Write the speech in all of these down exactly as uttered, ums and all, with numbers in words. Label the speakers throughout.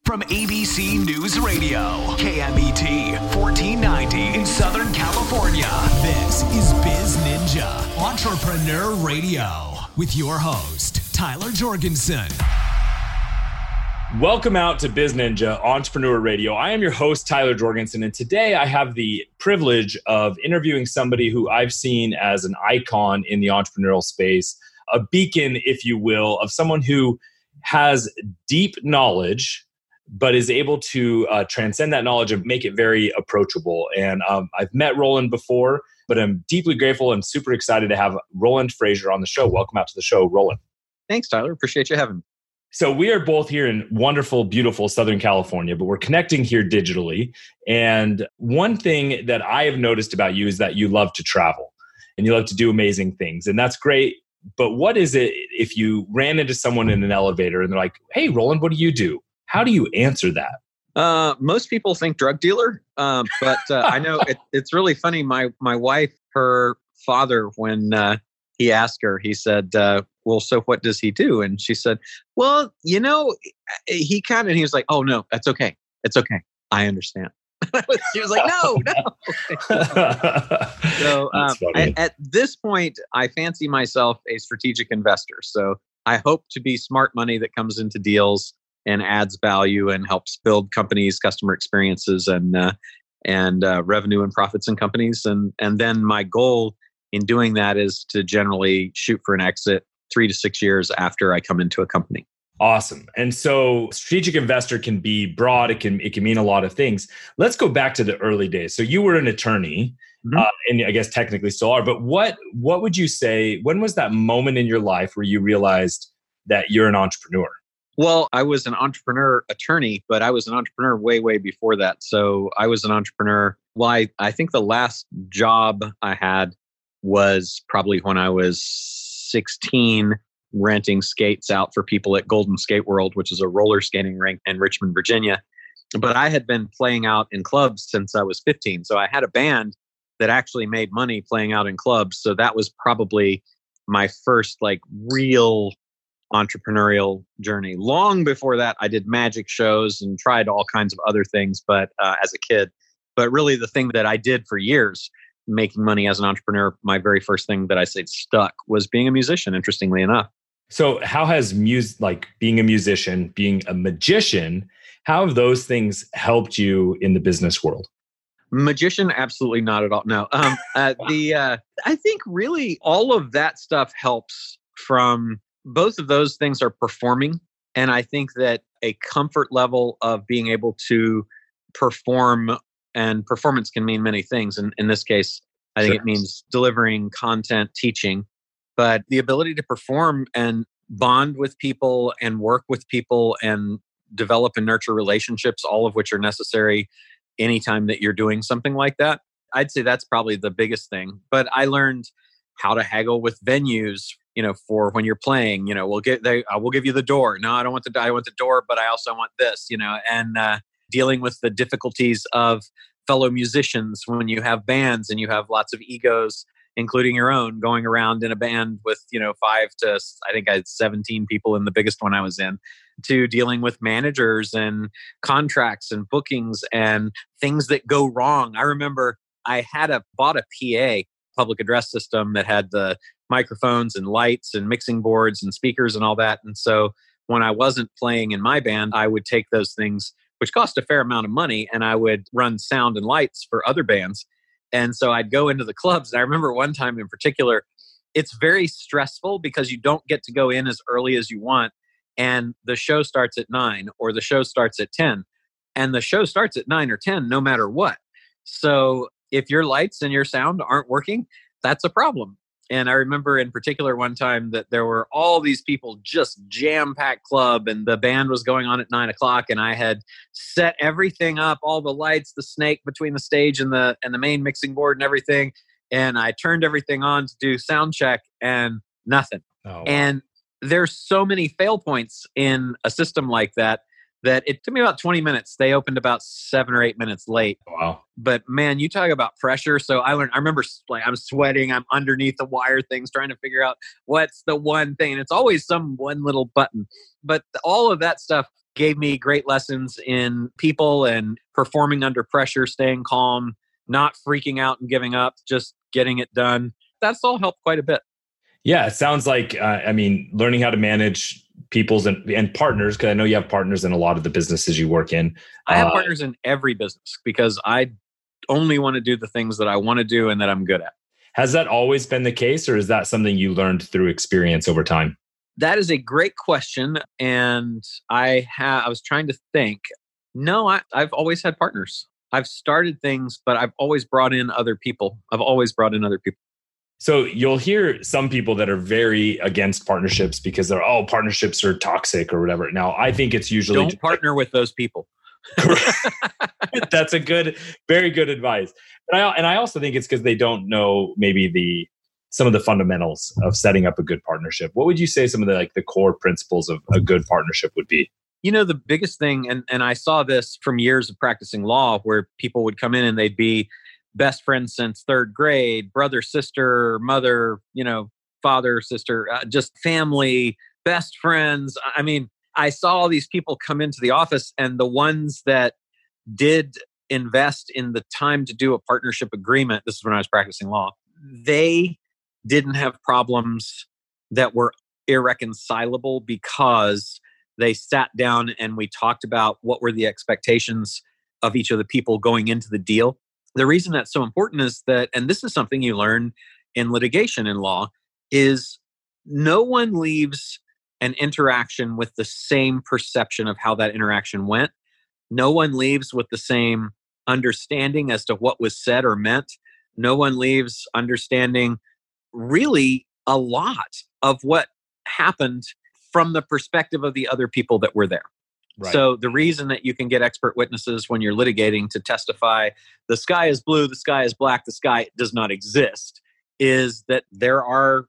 Speaker 1: from A B C News Radio, K M E T fourteen ninety in Southern California. This is Biz Ninja Entrepreneur Radio with your host, Tyler Jorgensen.
Speaker 2: Welcome out to Biz Ninja Entrepreneur Radio. I am your host, Tyler Jorgensen, and today I have the privilege of interviewing somebody who I've seen as an icon in the entrepreneurial space, a beacon, if you will, of someone who has deep knowledge, but is able to uh, transcend that knowledge and make it very approachable. And um, I've met Roland before, but I'm deeply grateful and super excited to have Roland Frasier on the show. Welcome out to the show, Roland.
Speaker 3: Thanks, Tyler. Appreciate you having me.
Speaker 2: So we are both here in wonderful, beautiful Southern California, but we're connecting here digitally. And one thing that I have noticed about you is that you love to travel and you love to do amazing things. And that's great. But what is it if you ran into someone in an elevator and they're like, hey, Roland, what do you do? How do you answer that?
Speaker 3: Uh, most people think drug dealer, um, but uh, I know it, it's really funny. My my wife, her father, when uh, he asked her, he said, uh, well, so what does he do? And she said, well, you know, he kind of, he was like, oh, no, that's okay. It's okay. I understand. She was like, no, no. So um, I, at this point, I fancy myself a strategic investor. So I hope to be smart money that comes into deals and adds value and helps build companies, customer experiences, and uh, and uh, revenue and profits in companies. And and then my goal in doing that is to generally shoot for an exit three to six years after I come into a company.
Speaker 2: Awesome. And so strategic investor can be broad. It can it can mean a lot of things. Let's go back to the early days. So you were an attorney, mm-hmm. uh, and I guess technically still are. But what what would you say, when was that moment in your life where you realized that you're an entrepreneur?
Speaker 3: Well, I was an entrepreneur attorney, but I was an entrepreneur way, way before that. So I was an entrepreneur. Well, I, I think the last job I had was probably when I was sixteen, renting skates out for people at Golden Skate World, which is a roller skating rink in Richmond, Virginia. But I had been playing out in clubs since I was fifteen. So I had a band that actually made money playing out in clubs. So that was probably my first like real entrepreneurial journey. Long before that, I did magic shows and tried all kinds of other things, but uh, as a kid. But really the thing that I did for years, making money as an entrepreneur, my very first thing that I said stuck was being a musician, interestingly enough.
Speaker 2: So how has music, like being a musician, being a magician, how have those things helped you in the business world?
Speaker 3: Magician, absolutely not at all. No, um, uh, the uh, I think really all of that stuff helps from both of those things are performing. And I think that a comfort level of being able to perform, and performance can mean many things. And in this case, I think sure. It means delivering content, teaching, but the ability to perform and bond with people and work with people and develop and nurture relationships, all of which are necessary anytime that you're doing something like that. I'd say that's probably the biggest thing. But I learned how to haggle with venues, you know, for when you're playing, you know, we'll get they, I will give you the door. No, I don't want the, I want the door, but I also want this, you know, and uh, dealing with the difficulties of fellow musicians when you have bands and you have lots of egos, including your own, going around in a band with, you know, five to, I think I had seventeen people in the biggest one I was in, to dealing with managers and contracts and bookings and things that go wrong. I remember I had a, bought a P A, public address system, that had the microphones and lights and mixing boards and speakers and all that. And so when I wasn't playing in my band, I would take those things, which cost a fair amount of money, and I would run sound and lights for other bands. And so I'd go into the clubs. And I remember one time in particular, it's very stressful because you don't get to go in as early as you want. And the show starts at nine or the show starts at ten. And the show starts at nine or ten, no matter what. So if your lights and your sound aren't working, that's a problem. And I remember in particular one time that there were all these people, just jam-packed club, and the band was going on at nine o'clock, and I had set everything up, all the lights, the snake between the stage and the and the main mixing board and everything. And I turned everything on to do sound check and nothing. Oh, wow. And there's so many fail points in a system like that that it took me about twenty minutes. They opened about seven or eight minutes late.
Speaker 2: Wow.
Speaker 3: But man, you talk about pressure. So I learned, I remember like I'm sweating, I'm underneath the wire things, trying to figure out what's the one thing. And it's always some one little button. But all of that stuff gave me great lessons in people and performing under pressure, staying calm, not freaking out and giving up, just getting it done. That's all helped quite a bit.
Speaker 2: Yeah, it sounds like, uh, I mean, learning how to manage people's and, and partners, because I know you have partners in a lot of the businesses you work in.
Speaker 3: I have
Speaker 2: uh,
Speaker 3: partners in every business because I only want to do the things that I want to do and that I'm good at.
Speaker 2: Has that always been the case, or is that something you learned through experience over time?
Speaker 3: That is a great question. And I ha- I was trying to think. No, I, I've always had partners. I've started things, but I've always brought in other people. I've always brought in other people.
Speaker 2: So you'll hear some people that are very against partnerships because they're, oh, partnerships are toxic or whatever. Now, I think it's usually...
Speaker 3: Don't partner like, with those people.
Speaker 2: That's a good, very good advice. But I, and I also think it's because they don't know maybe the some of the fundamentals of setting up a good partnership. What would you say some of the like the core principles of a good partnership would be?
Speaker 3: You know, the biggest thing, and, and I saw this from years of practicing law, where people would come in and they'd be best friends since third grade, brother, sister, mother, you know, father, sister, uh, just family, best friends. I mean, I saw all these people come into the office, and the ones that did invest in the time to do a partnership agreement, this is when I was practicing law, they didn't have problems that were irreconcilable because they sat down and we talked about what were the expectations of each of the people going into the deal. The reason that's so important is that, and this is something you learn in litigation in law, is no one leaves an interaction with the same perception of how that interaction went. No one leaves with the same understanding as to what was said or meant. No one leaves understanding really a lot of what happened from the perspective of the other people that were there. Right. So the reason that you can get expert witnesses when you're litigating to testify, the sky is blue, the sky is black, the sky does not exist, is that there are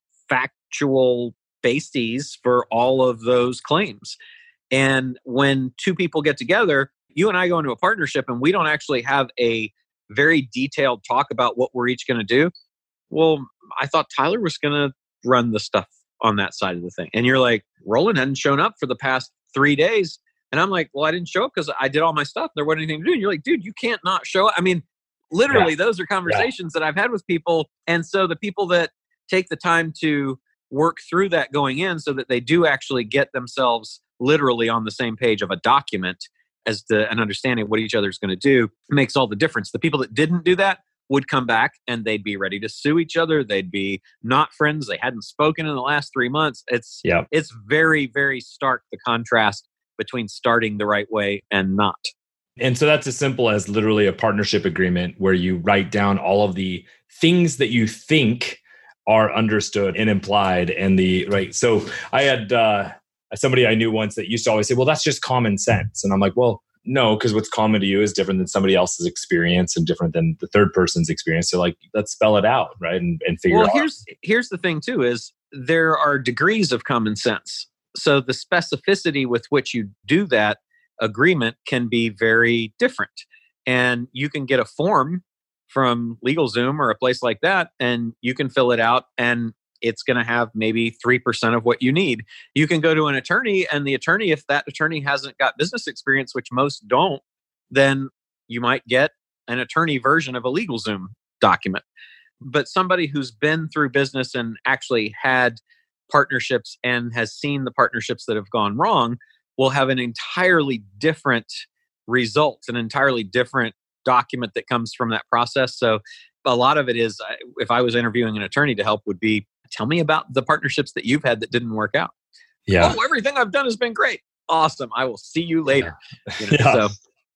Speaker 3: factual bases for all of those claims. And when two people get together, you and I go into a partnership and we don't actually have a very detailed talk about what we're each going to do. Well, I thought Tyler was going to run the stuff on that side of the thing. And you're like, Roland hadn't shown up for the past three days. And I'm like, well, I didn't show up because I did all my stuff. There wasn't anything to do. And you're like, dude, you can't not show up. I mean, literally, yeah. Those are conversations yeah. that I've had with people. And so the people that take the time to work through that going in so that they do actually get themselves literally on the same page of a document as to an understanding of what each other is going to do makes all the difference. The people that didn't do that would come back and they'd be ready to sue each other. They'd be not friends. They hadn't spoken in the last three months. It's yeah. It's very, very stark, the contrast between starting the right way and not.
Speaker 2: And so that's as simple as literally a partnership agreement where you write down all of the things that you think are understood and implied. And the right. So I had uh, somebody I knew once that used to always say, well, that's just common sense. And I'm like, well, no, because what's common to you is different than somebody else's experience and different than the third person's experience. So like, let's spell it out, right? And, and figure
Speaker 3: well,
Speaker 2: it out.
Speaker 3: Here's, here's the thing too, is there are degrees of common sense. So the specificity with which you do that agreement can be very different. And you can get a form from LegalZoom or a place like that, and you can fill it out and it's going to have maybe three percent of what you need. You can go to an attorney, and the attorney, if that attorney hasn't got business experience, which most don't, then you might get an attorney version of a LegalZoom document. But somebody who's been through business and actually had partnerships and has seen the partnerships that have gone wrong will have an entirely different result, an entirely different document that comes from that process. So a lot of it is, if I was interviewing an attorney to help, would be, tell me about the partnerships that you've had that didn't work out.
Speaker 2: Yeah.
Speaker 3: Oh, everything I've done has been great. Awesome. I will see you later.
Speaker 2: Yeah.
Speaker 3: You know,
Speaker 2: yeah.
Speaker 3: So.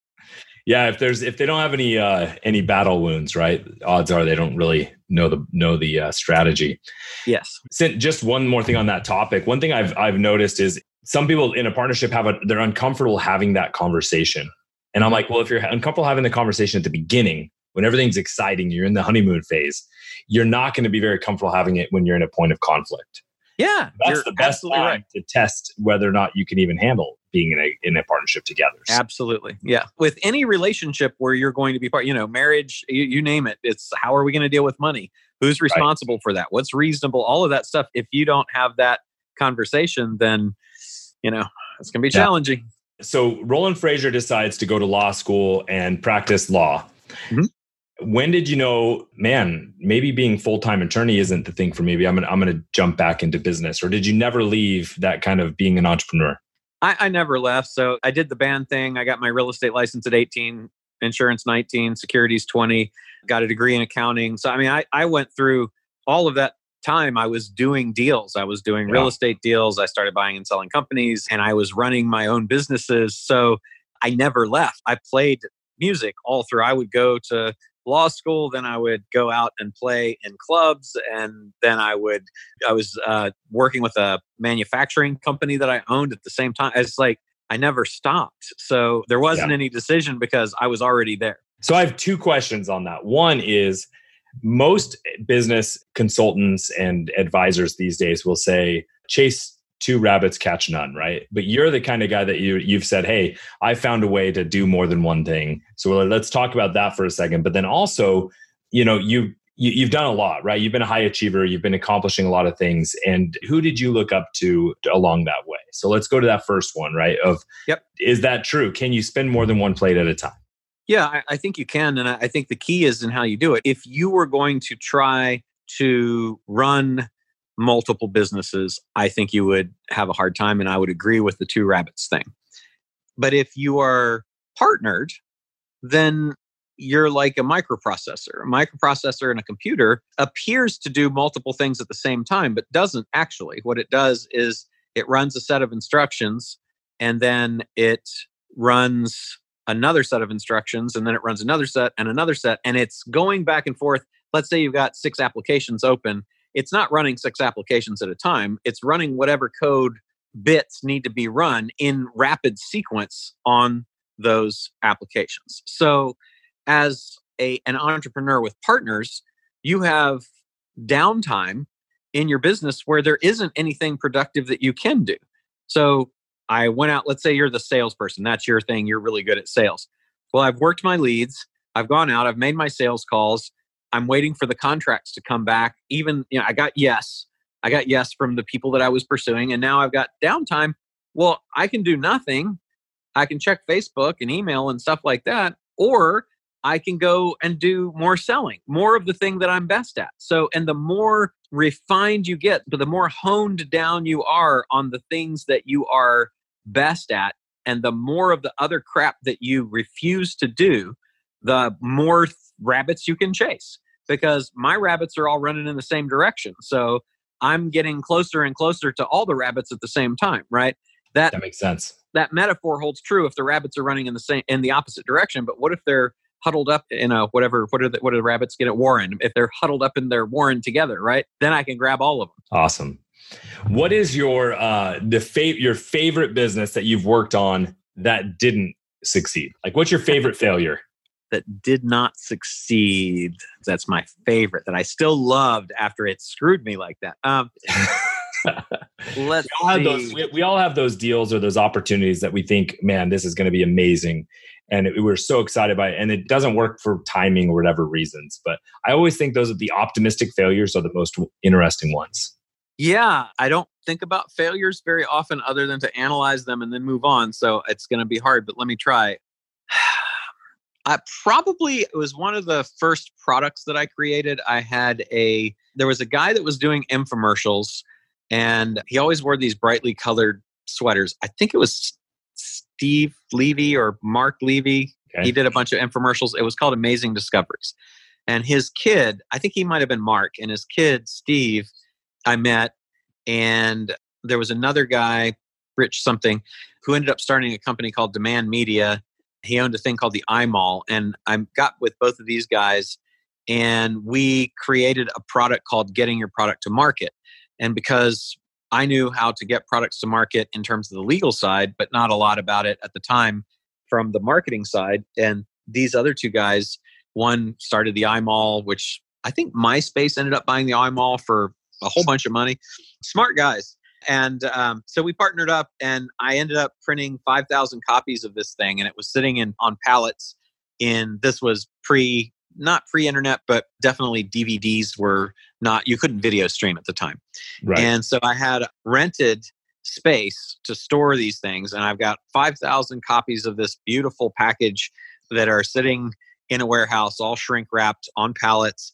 Speaker 2: Yeah, if there's if they don't have any uh, any battle wounds, right? Odds are they don't really know the know the uh, strategy.
Speaker 3: Yes.
Speaker 2: Just one more thing on that topic. One thing I've I've noticed is some people in a partnership have a they're uncomfortable having that conversation, and I'm like, well, if you're uncomfortable having the conversation at the beginning when everything's exciting, you're in the honeymoon phase, you're not going to be very comfortable having it when you're in a point of conflict.
Speaker 3: Yeah,
Speaker 2: that's the best time right. to test whether or not you can even handle being in a in a partnership together. So.
Speaker 3: Absolutely. Yeah. With any relationship where you're going to be part, you know, marriage, you, you name it. It's how are we going to deal with money? Who's responsible right. for that? What's reasonable? All of that stuff. If you don't have that conversation, then, you know, it's going to be
Speaker 2: yeah.
Speaker 3: challenging.
Speaker 2: So Roland Frasier decides to go to law school and practice law.
Speaker 3: Mm-hmm.
Speaker 2: When did you know, man, maybe being full-time attorney isn't the thing for me. Maybe I'm gonna, I'm going to jump back into business? Or did you never leave that kind of being an entrepreneur?
Speaker 3: I, I never left. So I did the band thing. I got my real estate license at eighteen, insurance nineteen, securities twenty, got a degree in accounting. So, I mean, I, I went through all of that time. I was doing deals. I was doing real
Speaker 2: Yeah.
Speaker 3: estate deals. I started buying and selling companies, and I was running my own businesses. So I never left. I played music all through. I would go to law school, then I would go out and play in clubs, and then I would, I was uh, working with a manufacturing company that I owned at the same time. It's like, I never stopped. So there wasn't
Speaker 2: Yeah.
Speaker 3: any decision because I was already there.
Speaker 2: So I have two questions on that. One is, most business consultants and advisors these days will say, chase two rabbits, catch none, right? But you're the kind of guy that you, you've said, hey, I found a way to do more than one thing. So let's talk about that for a second. But then also, you know, you, you, you've done a lot, right? You've been a high achiever. You've been accomplishing a lot of things. And who did you look up to along that way? So let's go to that first one, right? Of,
Speaker 3: Yep.
Speaker 2: Is that true? Can you spin more than one plate at a time?
Speaker 3: Yeah, I, I think you can. And I, I think the key is in how you do it. If you were going to try to run multiple businesses, I think you would have a hard time. And I would agree with the two rabbits thing. But if you are partnered, then you're like a microprocessor. A microprocessor in a computer appears to do multiple things at the same time, but doesn't actually. What it does is it runs a set of instructions, and then it runs another set of instructions, and then it runs another set and another set, and it's going back and forth. Let's say you've got six applications open. It's not running six applications at a time. It's running whatever code bits need to be run in rapid sequence on those applications. So as a, an entrepreneur with partners, you have downtime in your business where there isn't anything productive that you can do. So I went out, let's say you're the salesperson. That's your thing. You're really good at sales. Well, I've worked my leads. I've gone out. I've made my sales calls. I'm waiting for the contracts to come back. Even, you know, I got yes. I got yes from the people that I was pursuing. And now I've got downtime. Well, I can do nothing. I can check Facebook and email and stuff like that. Or I can go and do more selling, more of the thing that I'm best at. So, and the more refined you get, but the more honed down you are on the things that you are best at, and the more of the other crap that you refuse to do, the more th- rabbits you can chase. Because my rabbits are all running in the same direction. So I'm getting closer and closer to all the rabbits at the same time, right? That,
Speaker 2: That makes sense.
Speaker 3: That metaphor holds true if the rabbits are running in the same in the opposite direction. But what if they're huddled up in a whatever? What are the, what do the rabbits get at warren? If they're huddled up in their warren together, right? Then I can grab all of them.
Speaker 2: Awesome. What is your uh, the fa- your favorite business that you've worked on that didn't succeed? Like, what's your favorite failure?
Speaker 3: That did not succeed. That's my favorite that I still loved after it screwed me like that. Um, let's
Speaker 2: we all, have
Speaker 3: see.
Speaker 2: those, we, we all have those deals or those opportunities that we think, man, this is going to be amazing. And it, we're so excited by it. And it doesn't work for timing or whatever reasons. But I always think those are the optimistic failures are the most interesting ones.
Speaker 3: Yeah, I don't think about failures very often other than to analyze them and then move on. So it's going to be hard, but let me try. I probably, it was one of the first products that I created. I had a, there was a guy that was doing infomercials, and he always wore these brightly colored sweaters. I think it was Steve Levy or Mark Levy. Okay. He did a bunch of infomercials. It was called Amazing Discoveries. And his kid, I think he might have been Mark, and his kid, Steve, I met. And there was another guy, Rich something, who ended up starting a company called Demand Media. He owned a thing called the iMall, and I got with both of these guys, and we created a product called Getting Your Product to Market. And because I knew how to get products to market in terms of the legal side, but not a lot about it at the time from the marketing side, and these other two guys, one started the iMall, which I think MySpace ended up buying the iMall for a whole bunch of money. Smart guys. And um, so we partnered up, and I ended up printing five thousand copies of this thing, and it was sitting in on pallets. In this was pre, not pre-internet, but definitely D V Ds were not, you couldn't video stream at the time.
Speaker 2: Right.
Speaker 3: And so I had rented space to store these things. And I've got five thousand copies of this beautiful package that are sitting in a warehouse, all shrink wrapped on pallets.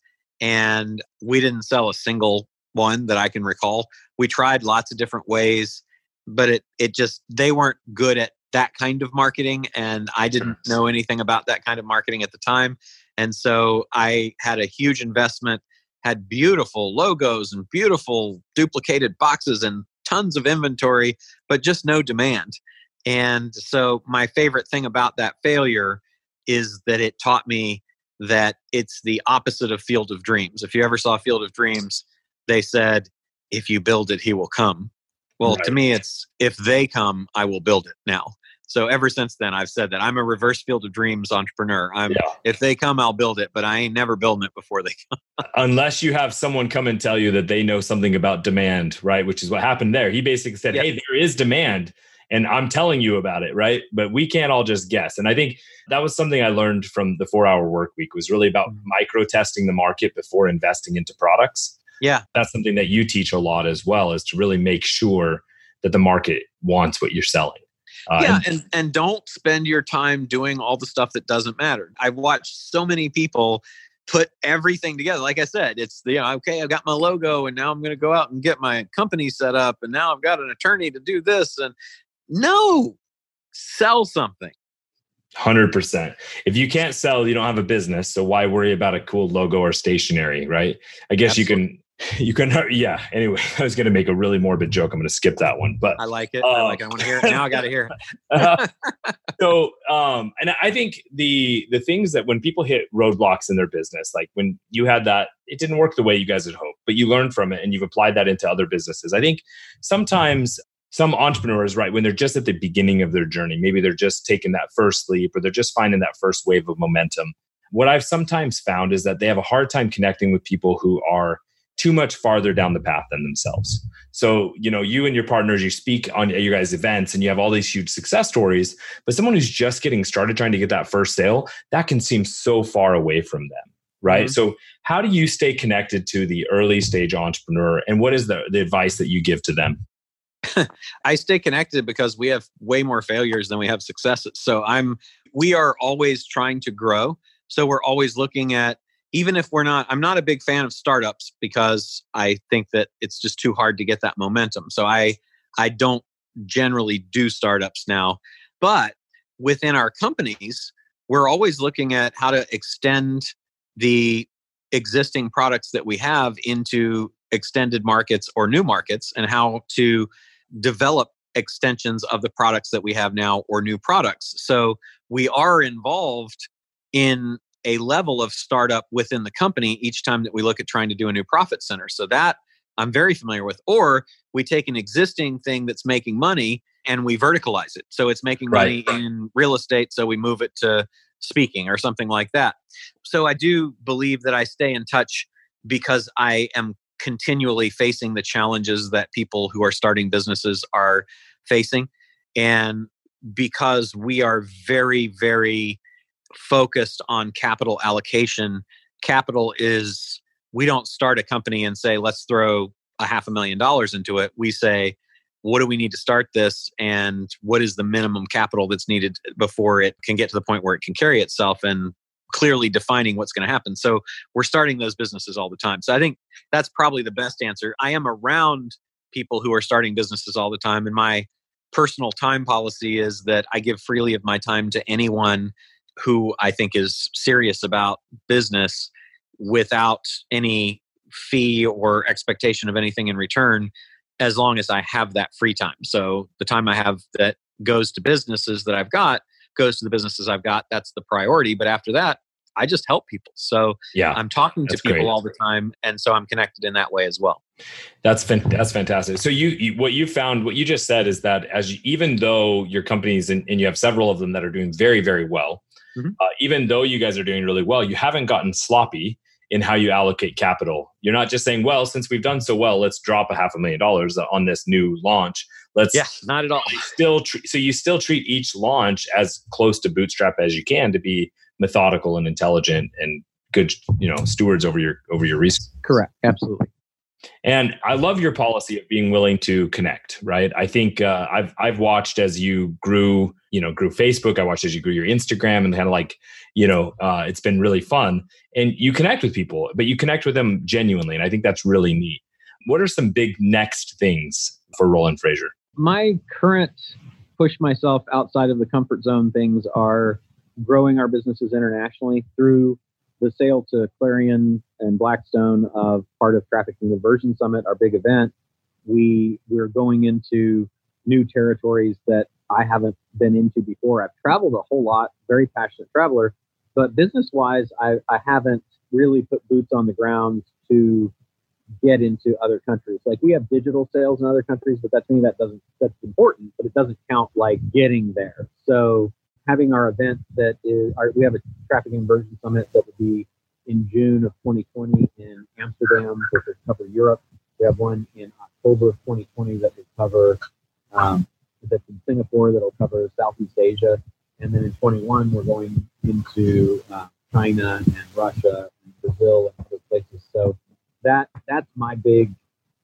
Speaker 3: And we didn't sell a single one that I can recall. We tried lots of different ways, but it it just, they weren't good at that kind of marketing. And I didn't know anything about that kind of marketing at the time. And so I had a huge investment, had beautiful logos and beautiful duplicated boxes and tons of inventory, but just no demand. And so my favorite thing about that failure is that it taught me that it's the opposite of Field of Dreams. If you ever saw Field of Dreams, they said, if you build it, he will come. Well, right. To me, it's if they come, I will build it now. So ever since then, I've said that I'm a reverse Field of Dreams entrepreneur. I'm yeah. If they come, I'll build it, but I ain't never building it before they come.
Speaker 2: Unless you have someone come and tell you that they know something about demand, right? Which is what happened there. He basically said, yeah. hey, there is demand and I'm telling you about it, right? But we can't all just guess. And I think that was something I learned from the four hour work week, was really about mm-hmm. micro testing the market before investing into products.
Speaker 3: Yeah.
Speaker 2: That's something that you teach a lot as well, is to really make sure that the market wants what you're selling.
Speaker 3: Uh, yeah, and, and don't spend your time doing all the stuff that doesn't matter. I've watched so many people put everything together. Like I said, it's the, you know, okay, I've got my logo and now I'm going to go out and get my company set up and now I've got an attorney to do this. And no, sell something.
Speaker 2: one hundred percent. If you can't sell, you don't have a business. So why worry about a cool logo or stationery, right? I guess Absolutely. you can... You can, yeah. Anyway, I was going to make a really morbid joke. I'm going to skip that one, but
Speaker 3: I like it. Uh, I like it. I want to hear it. Now I got to hear it.
Speaker 2: uh, so, um, and I think the, the things that when people hit roadblocks in their business, like when you had that, it didn't work the way you guys had hoped, but you learned from it and you've applied that into other businesses. I think sometimes some entrepreneurs, right, when they're just at the beginning of their journey, maybe they're just taking that first leap or they're just finding that first wave of momentum. What I've sometimes found is that they have a hard time connecting with people who are too much farther down the path than themselves. So, you know, you and your partners, you speak on your guys' events and you have all these huge success stories, but someone who's just getting started trying to get that first sale, that can seem so far away from them, right? Mm-hmm. So how do you stay connected to the early stage entrepreneur and what is the, the advice that you give to them?
Speaker 3: I stay connected because we have way more failures than we have successes. So I'm, we are always trying to grow. So we're always looking at, even if we're not, I'm not a big fan of startups because I think that it's just too hard to get that momentum. So I, I don't generally do startups now, but within our companies, we're always looking at how to extend the existing products that we have into extended markets or new markets and how to develop extensions of the products that we have now or new products. So we are involved in a level of startup within the company each time that we look at trying to do a new profit center. So that I'm very familiar with. Or we take an existing thing that's making money and we verticalize it. So it's making money right. in real estate. So we move it to speaking or something like that. So I do believe that I stay in touch because I am continually facing the challenges that people who are starting businesses are facing. And because we are very, very focused on capital allocation. Capital is, we don't start a company and say, let's throw a half a million dollars into it. We say, what do we need to start this? And what is the minimum capital that's needed before it can get to the point where it can carry itself, and clearly defining what's going to happen. So we're starting those businesses all the time. So I think that's probably the best answer. I am around people who are starting businesses all the time. And my personal time policy is that I give freely of my time to anyone who I think is serious about business without any fee or expectation of anything in return, as long as I have that free time. So the time I have that goes to businesses that I've got, goes to the businesses I've got. That's the priority. But after that, I just help people. So yeah, I'm talking to people great. all the time. And so I'm connected in that way as well.
Speaker 2: That's fan- that's fantastic. So you, you, what you found, what you just said is that as you, even though your companies and, and you have several of them that are doing very, very well, mm-hmm. uh, even though you guys are doing really well, you haven't gotten sloppy in how you allocate capital. You're not just saying, well, since we've done so well, let's drop a half a million dollars on this new launch. Let's
Speaker 3: yeah, not at all.
Speaker 2: Still, tre- so you still treat each launch as close to bootstrap as you can to be methodical and intelligent and good, you know, stewards over your over your resources.
Speaker 3: Correct. Absolutely.
Speaker 2: And I love your policy of being willing to connect, right? I think uh, I've I've watched as you grew, you know, grew Facebook. I watched as you grew your Instagram, and kind of like, you know, uh, it's been really fun. And you connect with people, but you connect with them genuinely, and I think that's really neat. What are some big next things for Roland Frasier?
Speaker 4: My current push myself outside of the comfort zone things are growing our businesses internationally through the sale to Clarion and Blackstone of part of Traffic and Conversion Summit, our big event. We, we're going into new territories that I haven't been into before. I've traveled a whole lot, very passionate traveler, but business-wise, I, I haven't really put boots on the ground to get into other countries. Like, we have digital sales in other countries, but that to me, that doesn't, that's important, but it doesn't count like getting there. So having our event that is, our, we have a Traffic and Conversion Summit that will be in June of twenty twenty in Amsterdam, which will cover Europe. We have one in October of twenty twenty that will cover, um, that's in Singapore, that'll cover Southeast Asia. And then in twenty-one, we're going into uh, China and Russia and Brazil and other places. So that that's my big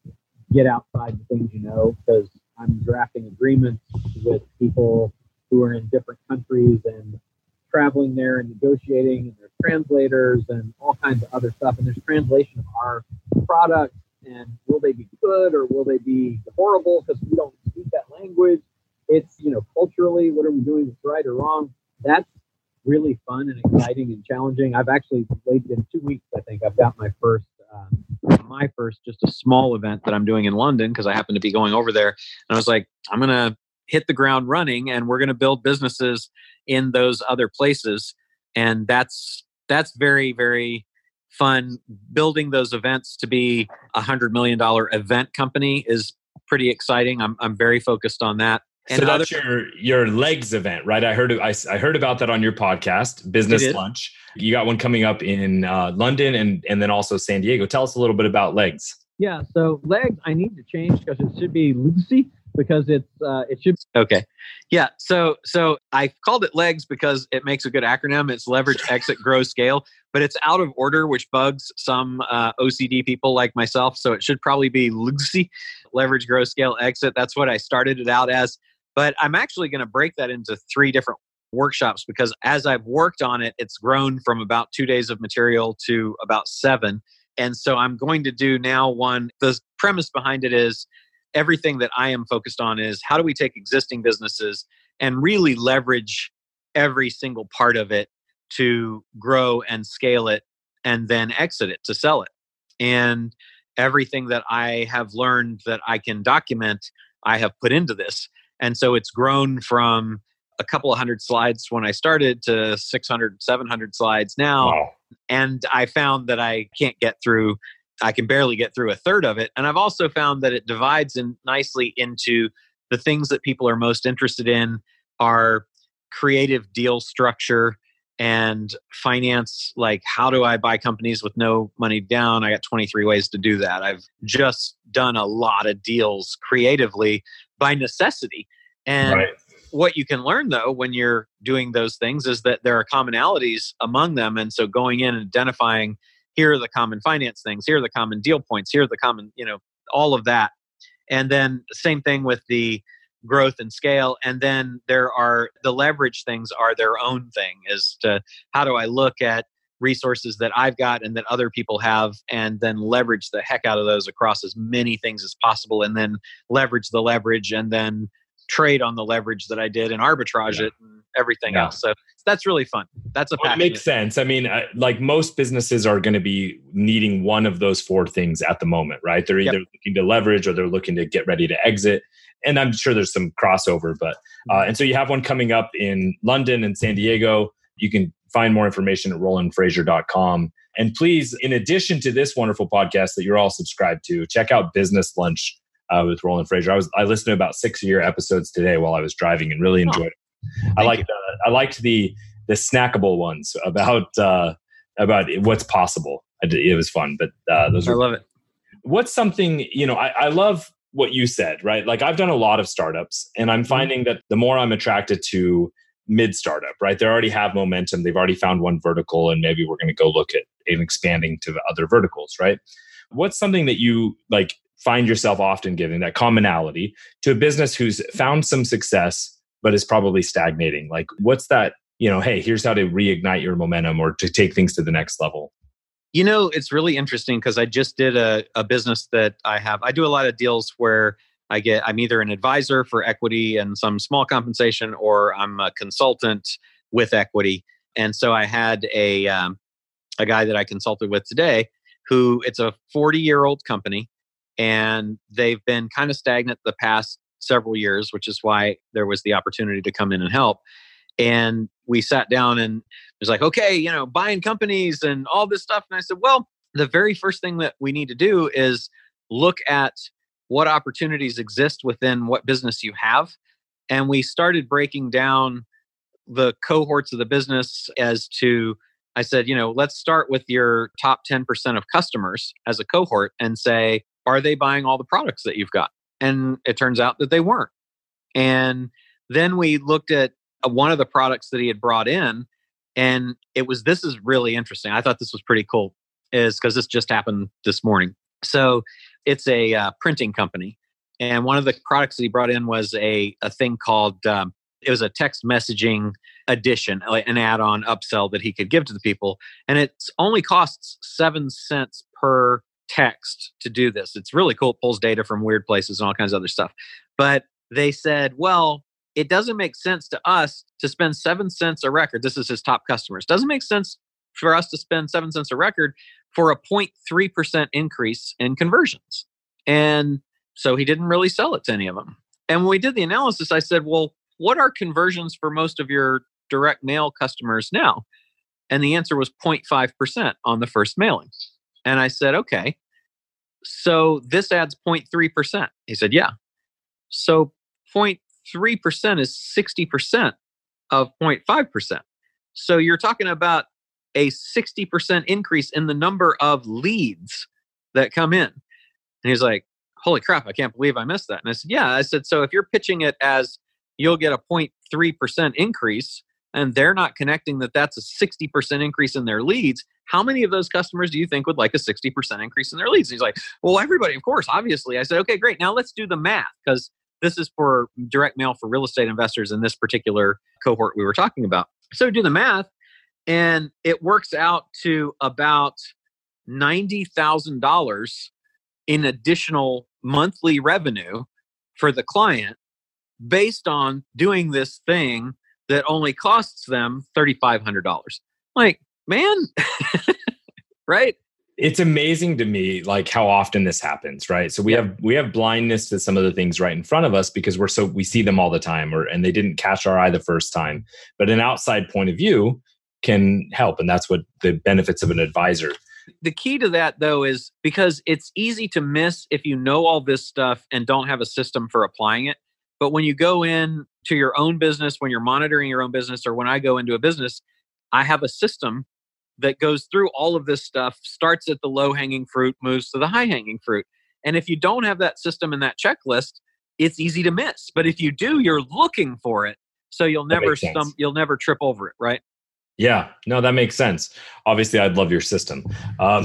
Speaker 4: get outside the things you know, because I'm drafting agreements with people who are in different countries and traveling there and negotiating, and there's translators and all kinds of other stuff. And there's translation of our product, and will they be good or will they be horrible because we don't speak that language? It's, you know, culturally, what are we doing that's right or wrong? That's really fun and exciting and challenging. I've actually played in two weeks, I think. I've got my first, uh, my first, just a small event that I'm doing in London because I happen to be going over there. And I was like, I'm going to hit the ground running, and we're going to build businesses in those other places. And that's that's very, very fun. Building those events to be a hundred million dollar event company is pretty exciting. I'm I'm very focused on that.
Speaker 2: And so that's other, your your legs event, right? I heard I, I heard about that on your podcast, Business Lunch. You got one coming up in uh, London and and then also San Diego. Tell us a little bit about legs.
Speaker 4: Yeah, so legs I need to change because it should be Lucy. Because it's uh, it should
Speaker 3: okay, yeah. So so I called it legs because it makes a good acronym. It's leverage, exit, grow, scale. But it's out of order, which bugs some uh, O C D people like myself. So it should probably be Lucy, leverage, grow, scale, exit. That's what I started it out as. But I'm actually going to break that into three different workshops because as I've worked on it, it's grown from about two days of material to about seven. And so I'm going to do now one. The premise behind it is, everything that I am focused on is how do we take existing businesses and really leverage every single part of it to grow and scale it and then exit it to sell it. And everything that I have learned that I can document, I have put into this. And so it's grown from a couple of hundred slides when I started to six hundred, seven hundred slides now. Wow. And I found that I can't get through I can barely get through a third of it. And I've also found that it divides in nicely into the things that people are most interested in are creative deal structure and finance. Like, how do I buy companies with no money down? I got twenty-three ways to do that. I've just done a lot of deals creatively by necessity. And right. What you can learn, though, when you're doing those things is that there are commonalities among them. And so going in and identifying, here are the common finance things. Here are the common deal points. Here are the common, you know, all of that. And then same thing with the growth and scale. And then there are the leverage things are their own thing as to how do I look at resources that I've got and that other people have and then leverage the heck out of those across as many things as possible and then leverage the leverage and then trade on the leverage that I did and arbitrage yeah. it and everything yeah. else. So that's really fun. That's a
Speaker 2: well, it makes sense. I mean, uh, like most businesses are going to be needing one of those four things at the moment, right? They're either yep. looking to leverage or they're looking to get ready to exit. And I'm sure there's some crossover, but, uh, and so you have one coming up in London and San Diego. You can find more information at roland frasier dot com. And please, in addition to this wonderful podcast that you're all subscribed to, check out Business Lunch uh, with Roland Frasier. I was I listened to about six of your episodes today while I was driving and really enjoyed oh, it. I liked uh, I liked the the snackable ones about uh, about what's possible. I did, it was fun, but uh, those
Speaker 3: I
Speaker 2: are,
Speaker 3: love it.
Speaker 2: What's something, you know, I, I love what you said, right? Like I've done a lot of startups and I'm finding that the more I'm attracted to mid startup, right? They already have momentum. They've already found one vertical and maybe we're going to go look at and expanding to the other verticals, right? What's something that you like find yourself often giving, that commonality to a business who's found some success, but is probably stagnating? Like, what's that, you know, hey, here's how to reignite your momentum or to take things to the next level?
Speaker 3: You know, it's really interesting because I just did a, a business that I have. I do a lot of deals where I get, I'm either an advisor for equity and some small compensation, or I'm a consultant with equity. And so I had a, um, a guy that I consulted with today who, it's a forty year old company, and they've been kind of stagnant the past several years, which is why there was the opportunity to come in and help. And we sat down and it was like, okay, you know, buying companies and all this stuff. And I said, well, the very first thing that we need to do is look at what opportunities exist within what business you have. And we started breaking down the cohorts of the business as to, I said, you know, let's start with your top ten percent of customers as a cohort and say, are they buying all the products that you've got? And it turns out that they weren't. And then we looked at one of the products that he had brought in, and it was, this is really interesting. I thought this was pretty cool, is because this just happened this morning. So it's a uh, printing company. And one of the products that he brought in was a, a thing called, um, it was a text messaging addition, an add-on upsell that he could give to the people. And it only costs seven cents per text to do this. It's really cool. It pulls data from weird places and all kinds of other stuff. But they said, well, it doesn't make sense to us to spend seven cents a record. This is his top customers. Doesn't make sense for us to spend seven cents a record for a zero point three percent increase in conversions. And so he didn't really sell it to any of them. And when we did the analysis, I said, well, what are conversions for most of your direct mail customers now? And the answer was zero point five percent on the first mailing. And I said, okay, so this adds zero point three percent. He said, yeah. So zero point three percent is sixty percent of zero point five percent. So you're talking about a sixty percent increase in the number of leads that come in. And he's like, holy crap, I can't believe I missed that. And I said, yeah. I said, so if you're pitching it as you'll get a zero point three percent increase, and they're not connecting that that's a sixty percent increase in their leads, how many of those customers do you think would like a sixty percent increase in their leads? And he's like, well, everybody, of course, obviously. I said, okay, great. Now let's do the math, because this is for direct mail for real estate investors in this particular cohort we were talking about. So do the math, and it works out to about ninety thousand dollars in additional monthly revenue for the client based on doing this thing that only costs them three thousand five hundred dollars. Like, man, right?
Speaker 2: It's amazing to me, like how often this happens, right? So we yeah. have we have blindness to some of the things right in front of us because we're so we see them all the time, or and they didn't catch our eye the first time. But an outside point of view can help, and that's what the benefits of an advisor.
Speaker 3: The key to that, though, is because it's easy to miss if you know all this stuff and don't have a system for applying it. But when you go in to your own business, when you're monitoring your own business, or when I go into a business, I have a system that goes through all of this stuff, starts at the low-hanging fruit, moves to the high-hanging fruit. And if you don't have that system and that checklist, it's easy to miss. But if you do, you're looking for it, so you'll never stum- you'll never trip over it, right?
Speaker 2: Yeah, no, that makes sense. Obviously, I'd love your system. Um,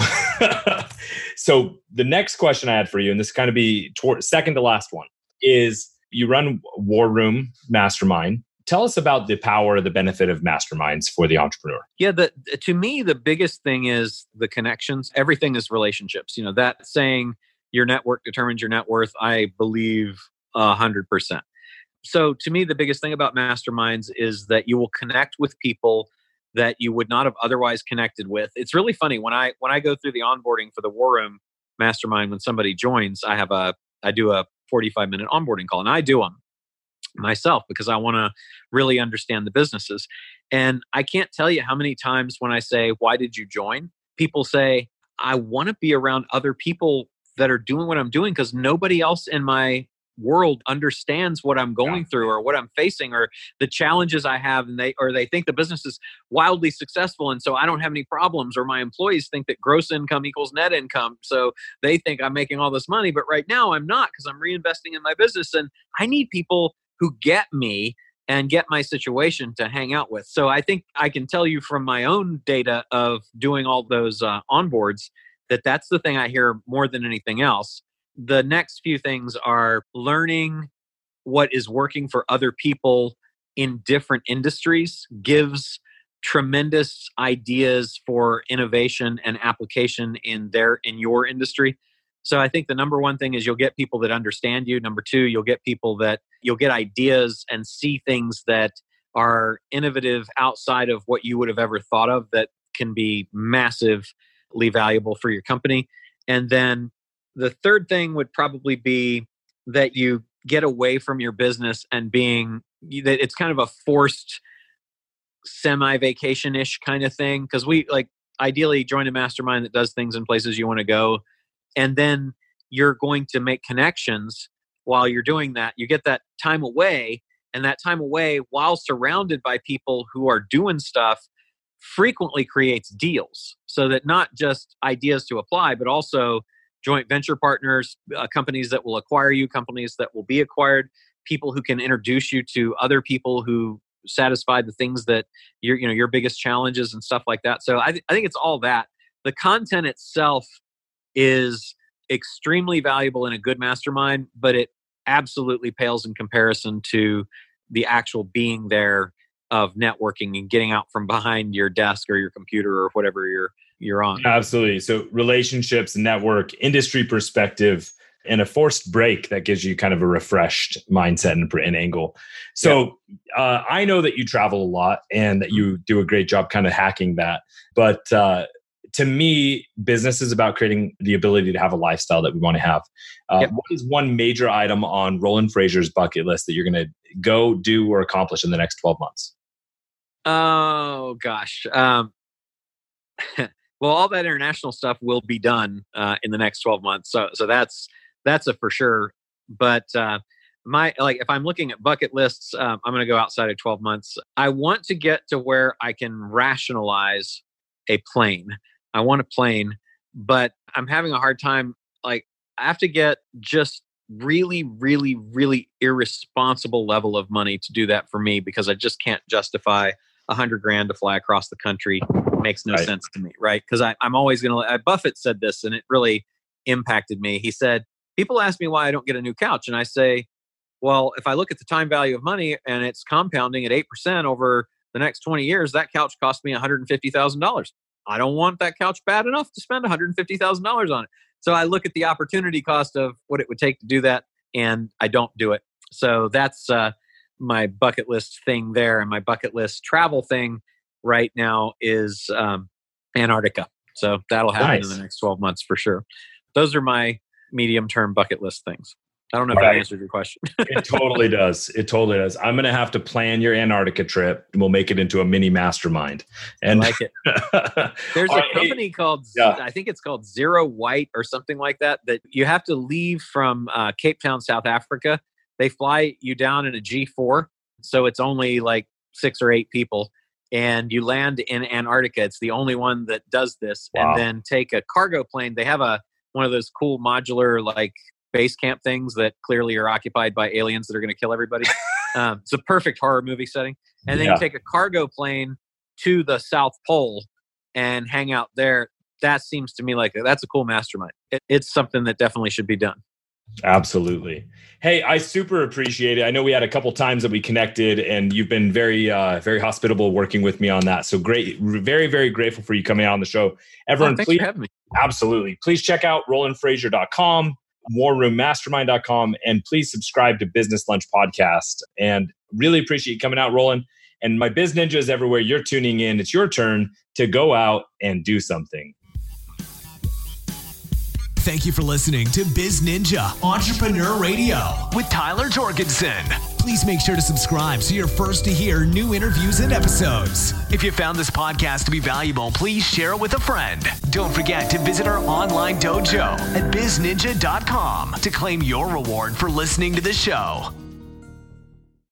Speaker 2: so the next question I had for you, and this kind of be toward, second to last one, is you run War Room Mastermind. Tell us about the power, the benefit of masterminds for the entrepreneur.
Speaker 3: Yeah, the, to me, the biggest thing is the connections. Everything is relationships. You know, that saying, your network determines your net worth, I believe one hundred percent. So to me, the biggest thing about masterminds is that you will connect with people that you would not have otherwise connected with. It's really funny. When I when I go through the onboarding for the War Room Mastermind, when somebody joins, I have a I do a forty-five minute onboarding call, and I do them myself because I want to really understand the businesses. And I can't tell you how many times when I say, why did you join? People say, I want to be around other people that are doing what I'm doing because nobody else in my world understands what I'm going yeah. through or what I'm facing or the challenges I have. And they, or they think the business is wildly successful. And so I don't have any problems, or my employees think that gross income equals net income. So they think I'm making all this money, but right now I'm not because I'm reinvesting in my business. And I need people who get me and get my situation to hang out with. So I think I can tell you from my own data of doing all those uh, onboards that that's the thing I hear more than anything else. The next few things are learning what is working for other people in different industries gives tremendous ideas for innovation and application in their in your industry. So I think the number one thing is you'll get people that understand you. Number two, you'll get people that you'll get ideas and see things that are innovative outside of what you would have ever thought of that can be massively valuable for your company. And then the third thing would probably be that you get away from your business and being that it's kind of a forced semi-vacation-ish kind of thing. Because we like ideally join a mastermind that does things in places you want to go. And then you're going to make connections while you're doing that. You get that time away, and that time away while surrounded by people who are doing stuff frequently creates deals. So that not just ideas to apply, but also joint venture partners, uh, companies that will acquire you, companies that will be acquired, people who can introduce you to other people who satisfy the things that your, you know, your biggest challenges and stuff like that. So I, th- I think it's all that. The content itself is extremely valuable in a good mastermind, but it absolutely pales in comparison to the actual being there of networking and getting out from behind your desk or your computer or whatever you're you're on.
Speaker 2: Absolutely. So relationships, network, industry perspective, and a forced break that gives you kind of a refreshed mindset and, and angle. So yeah. uh, I know that you travel a lot and that you do a great job kind of hacking that. But uh, to me, business is about creating the ability to have a lifestyle that we want to have. Uh, yep. What is one major item on Roland Frasier's bucket list that you're going to go do or accomplish in the next twelve months?
Speaker 3: Oh, gosh. Um, well, all that international stuff will be done uh, in the next twelve months. So, so that's that's a for sure. But uh, my like, if I'm looking at bucket lists, um, I'm going to go outside of twelve months. I want to get to where I can rationalize a plane. I want a plane, but I'm having a hard time. Like, I have to get just really, really, really irresponsible level of money to do that for me because I just can't justify a hundred grand to fly across the country. It makes no right. sense to me, right? Because I'm always going to. Buffett said this, and it really impacted me. He said, "People ask me why I don't get a new couch, and I say, well, if I look at the time value of money and it's compounding at eight percent over the next twenty years, that couch cost me one hundred fifty thousand dollars. I don't want that couch bad enough to spend one hundred fifty thousand dollars on it. So I look at the opportunity cost of what it would take to do that, and I don't do it. So that's uh, my bucket list thing there. And my bucket list travel thing right now is um, Antarctica. So that'll happen nice. in the next twelve months for sure. Those are my medium-term bucket list things. I don't know if right. that answered your question.
Speaker 2: It totally does. It totally does. I'm going to have to plan your Antarctica trip, and we'll make it into a mini mastermind. And
Speaker 3: I like it. There's a right. company called, yeah. I think it's called Zero White or something like that, that you have to leave from uh, Cape Town, South Africa. They fly you down in a G four. So it's only like six or eight people. And you land in Antarctica. It's the only one that does this. Wow. And then take a cargo plane. They have a one of those cool modular, like, base camp things that clearly are occupied by aliens that are going to kill everybody. um, it's a perfect horror movie setting. And then yeah. you take a cargo plane to the South Pole and hang out there. That seems to me like a, that's a cool mastermind. It, it's something that definitely should be done.
Speaker 2: Absolutely. Hey, I super appreciate it. I know we had a couple times that we connected, and you've been very, uh, very hospitable working with me on that. So great. Very, very grateful for you coming out on the show. Everyone,
Speaker 3: oh, thanks
Speaker 2: please,
Speaker 3: for having me.
Speaker 2: Absolutely. Please check out roland frazier dot com. war room mastermind dot com, and please subscribe to Business Lunch Podcast. And really appreciate you coming out, Roland. And my Biz Ninjas everywhere you're tuning in, it's your turn to go out and do something.
Speaker 1: Thank you for listening to Biz Ninja Entrepreneur Radio with Tyler Jorgensen. Please make sure to subscribe so you're first to hear new interviews and episodes. If you found this podcast to be valuable, please share it with a friend. Don't forget to visit our online dojo at biz ninja dot com to claim your reward for listening to the show.